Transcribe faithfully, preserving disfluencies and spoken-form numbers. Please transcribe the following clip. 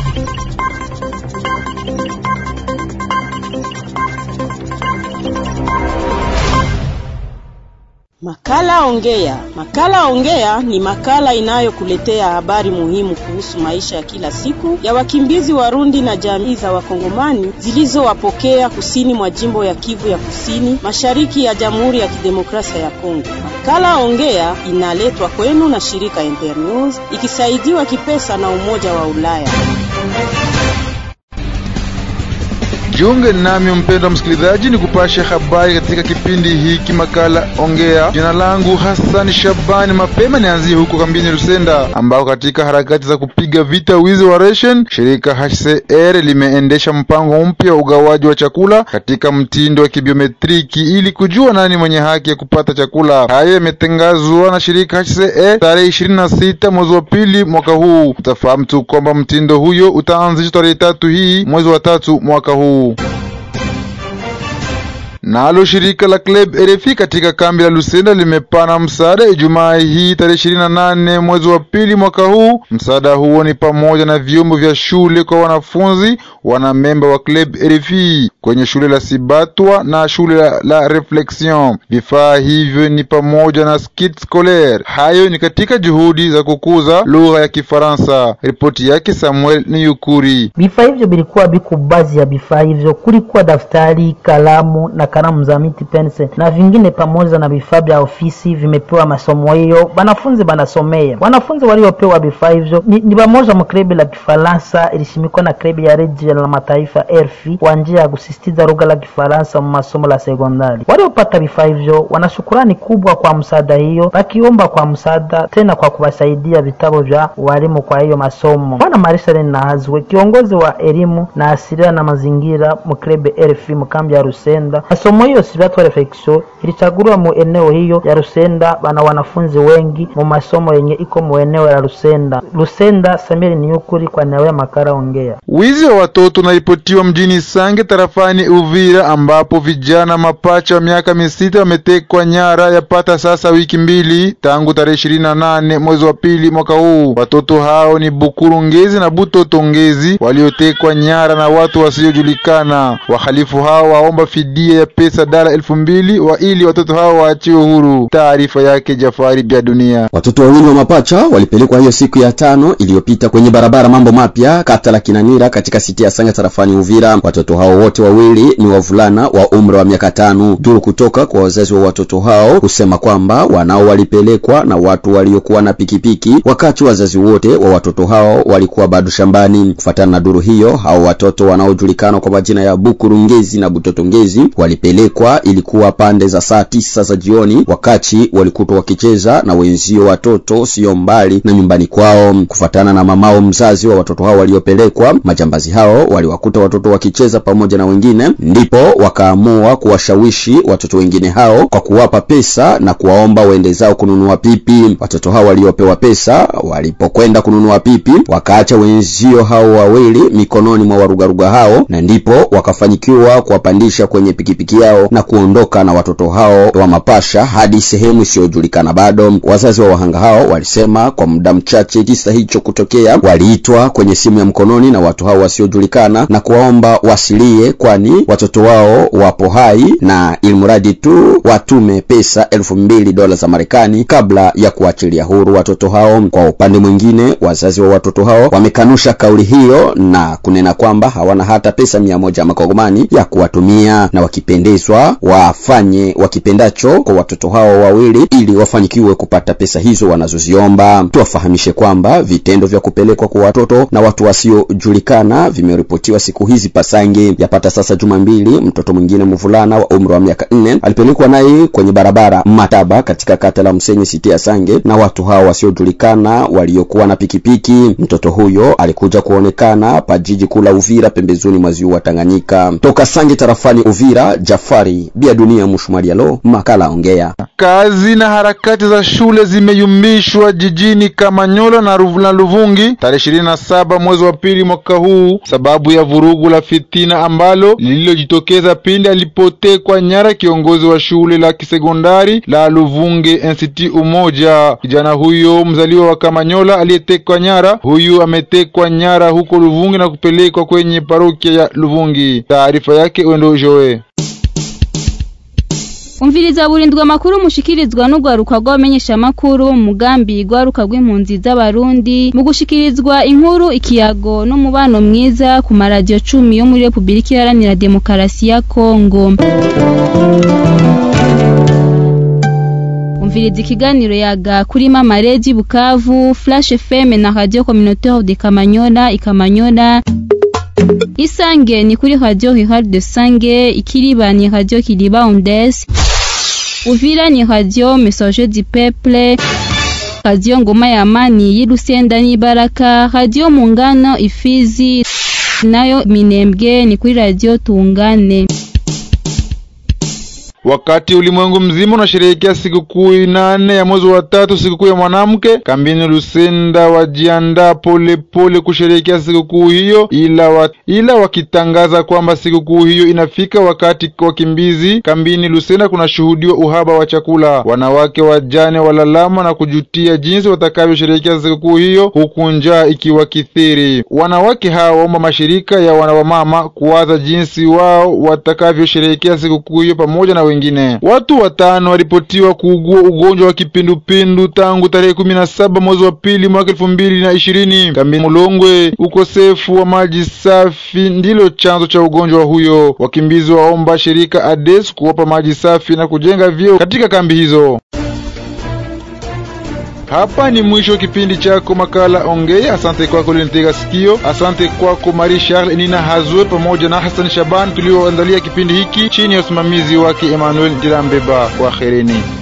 Makala Ongea. Makala Ongea ni makala inayokuletea habari muhimu kuhusu maisha ya kila siku ya wakimbizi Warundi na jamii za Wakongomani zilizowapokea kusini mwa jimbo ya Kivu ya Kusini, mashariki ya Jamhuri ya Kidemokrasia ya Kongo. Makala Ongea inaletwa kwenu na shirika Internews ikisaidiwa kipesa na Umoja wa Ulaya. Jiunge nami mpendwa msikilizaji, ni kupasha habari katika kipindi hiki makala Ongea. Jina langu Hassan Shabani. Mapema nianzie huko kambini Lusenda, ambao katika harakati za kupiga vita wizi wa ration, shirika H C R limeendesha mpango mpya wa ugawaji wa chakula katika mtindo wa kibiometriki ili kujua nani mwenye haki ya kupata chakula. Hayo yametangazwa na shirika H C R tarehe ishirini na sita mwezi wa pili mwaka huu. Utafahamu tu kwamba mtindo huyo utaanzishwa tarehe tatu hii mwezi wa tatu mwaka huu. Nalo shirika la Club R F I katika kambi la Lusenda limepana msaada Ijumaa hii tarehe ishirini na nane mwezi wa pili mwaka huu. Msaada huo ni pamoja na vyombo vya shule kwa wanafunzi wana memba wa Club R F I kwenye shule la Sibatwa na shule la, la Reflexion. Vifaa hivyo ni pamoja na kit scolaire. Hayo ni katika juhudi za kukuza lugha ya Kifaransa. Ripoti yake Samuel Niyukuri. Vifaa hivyo bilikuwa biku baadhi ya vifaa hivyo kulikuwa daftari, kalamu na kalamu za miti, pense na vingine pamoja na vifaa vya ofisi vimepewa masomo hiyo. Wanafunzi banasomea. Wanafunzi waliopewa vifaa hivyo ni, ni pamoja na klebi la Kifaransa ilishimikwa na klebi ya redio la mataifa R F I kwa njia ya kusisitiza lugha la Kifaransa masomo la sekondari. Waliopata vifaa hivyo wana shukrani kubwa kwa msaada hiyo, wakiomba kwa msaada tena kwa kuwasaidia vitabu vya walimu kwa hiyo masomo. Bwana Marisa na Hazwe, kiongozi wa elimu na asilia na mazingira mklebi R F I mkambi ya Lusenda, masomo hiyo Sibatwa Reflexion ilichagulwa mu eneo hiyo ya Lusenda. Bana wanafunzi wengi mu masomo yenye iko mu eneo ya Lusenda. Lusenda, Samiri Niyukuri kwa nawe makala Ongea. Wizi wa watoto unaripotiwa mjini Sange tarafani Uvira, ambapo vijana mapacha wa miaka misita wametekwa nyara yapata sasa wiki mbili tangu tarehe ishirini na nane mwezi wa pili mwaka huu. Watoto hao ni Bukuru Ngezi na Butoto Ngezi waliotekwa nyara na watu wasiojulikana. Wahalifu hao waomba fidia ya pesa dala elfu mbili wa ili watoto hao waachiwe huru. Taarifa yake Jafari Bia Dunia. Watoto wawili wa mapacha walipelekwa hiyo siku ya tano iliyopita kwenye barabara Mambo Mapya kata la Kinanira katika siti ya Sange tarafani Uvira. Watoto hao wote wawili ni wavulana wa umri wa miaka tano. Duru kutoka kwa wazazi wa watoto hao kusema kwamba wanao walipelekwa na watu waliokuwa na pikipiki, wakati wazazi wote wa watoto hao walikuwa bado shambani. Kufuatana na duru hiyo, hao watoto wanaojulikana kwa majina ya Bukuru Ngezi na Butoto Ngezi walipelekwa ilikuwa pande za saa tisa za jioni, wakati walikutwa wakicheza na wenzio watoto sio mbali na nyumbani kwao. Kufuatana na mamao mzazi wa watoto hao waliopelekwa, majambazi hao waliwakuta watoto wakicheza pamoja na wengine, ndipo wakaamua kuwashawishi watoto wengine hao kwa kuwapa pesa na kuwaomba waende zao kununua pipi. Watoto hao waliopewa pesa walipokwenda kununua pipi, wakaacha wenzio hao wawili mikononi mwa warugaruga hao, na ndipo wakafanyikiwa kuwapandisha kwenye pikipiki yao na kuondoka na watoto hao wa mapasha hadi sehemu isiyojulikana bado. Wazazi wa wahanga hao walisema kwa muda mchache kisa hicho kutokea, waliitwa kwenye simu ya mkononi na watu hao wasiojulikana na kuwaomba wasilie, kwani watoto wao wapo hai na ilmuradi tu watume pesa elfu mbili dola za Marekani kabla ya kuachilia huru watoto hao. Kwa upande mwingine, wazazi wa watoto hao wamekanusha kauli hiyo na kunena kwamba hawana hata pesa mia moja makongomani ya kuwatumia, na wakipendezwa wafanye wakipendacho kwa watoto hao wawili ili wafanyikiwe kupata pesa hizo wanazoziomba. Tuwafahamishe kwamba vitendo vya kupelekwa kwa watoto na watu wasiojulikana vimeripotiwa siku hizi Pasange. Yapata sasa juma mbili, mtoto mwingine mvulana wa umri wa miaka nne alipelekwa naye kwenye barabara Mataba katika kata la Msenyi siti ya Sange na watu hao wasiojulikana waliokuwa na pikipiki. Mtoto huyo alikuja kuonekana pa jiji kula Uvira pembezoni mwa ziwa Tanganyika. Toka Sange tarafani Uvira, Jafari Bia Dunia Mushumarialo, makala ongea. Kazi na harakati za shule zimeyumbishwa jijini Kamanyola na Ruvula Luvungi tarehe ishirini na saba mwezi wa pili mwaka huu, sababu ya vurugu la fitina ambalo lililojitokeza pindi alipotekwa nyara kiongozi wa shule la kisekondari la Luvungi N C T Umoja. Kijana huyo mzaliwa wa Kamanyola aliyetekwa nyara, huyu ametekwa nyara huko Luvungi na kupelekwa kwenye parokia ya Luvungi. Taarifa yake Wendo Joe. Umviriza burindwa makuru mushikirizwa n'ugwaruka rw'abamenyesha makuru mugambi gwaruka rw'impunzi z'abarundi mu gushikirizwa inkuru ikiyago no mubano mwiza ku maradio cumi yo muri Republika Iharanira Demokarasi ya Kongo. Umviriza ikiganiro yaga kuri Mama Radio Bukavu, Flash F M na Radio Communautaire de Kamanyola Ikamanyola. Isange ni kuri Radio Rural de Sange, Ikiriba ni Radio Kiliba Ondes, Uvira ni Radio Message du Peuple, Radio Ngoma ya Amani y'Irusenda ni Baraka, Radio Mungano Ifizi, nayo Minembwe ni kuri Radio Tungane. Wakati ulimwengu mzima unasherehekea sikukuu nane ya mwezi wa tatu, sikukuu ya mwanamke, kambini Lusenda wajiandaa pole pole kusherehekea sikukuu hiyo, ila wa, ila wakitangaza kwamba sikukuu hiyo inafika wakati wakimbizi kambini Lusenda kuna shuhudiwa uhaba wa chakula. Wanawake wajane walalama na kujutia jinsi watakavyosherehekea sikukuu hiyo huku njaa ikiwakithiri. Wanawake hao waomba mashirika ya wanawamama kuwaza jinsi wao watakavyosherehekea sikukuu hiyo pamoja na wengine. Watu watano waripotiwa kuugua ugonjwa wa kipindupindu tangu tarehe kumi na saba mwezi wa pili mwaka elfu mbili na ishirini. Kambini Mulongwe, ukosefu wa maji safi ndilo chanzo cha ugonjwa huyo. Wakimbizi waomba shirika A D E S kuwapa maji safi na kujenga vyoo katika kambi hizo. Hapa ni mwisho kipindi chako makala ongea. Asante kwako ulinitega sikio. Asante kwako Marie Charles Nina Hazwe pamoja na Hassan Shaban tulioandalia kipindi hiki chini ya usimamizi wake Emmanuel Dirambeba. Kwa khereni.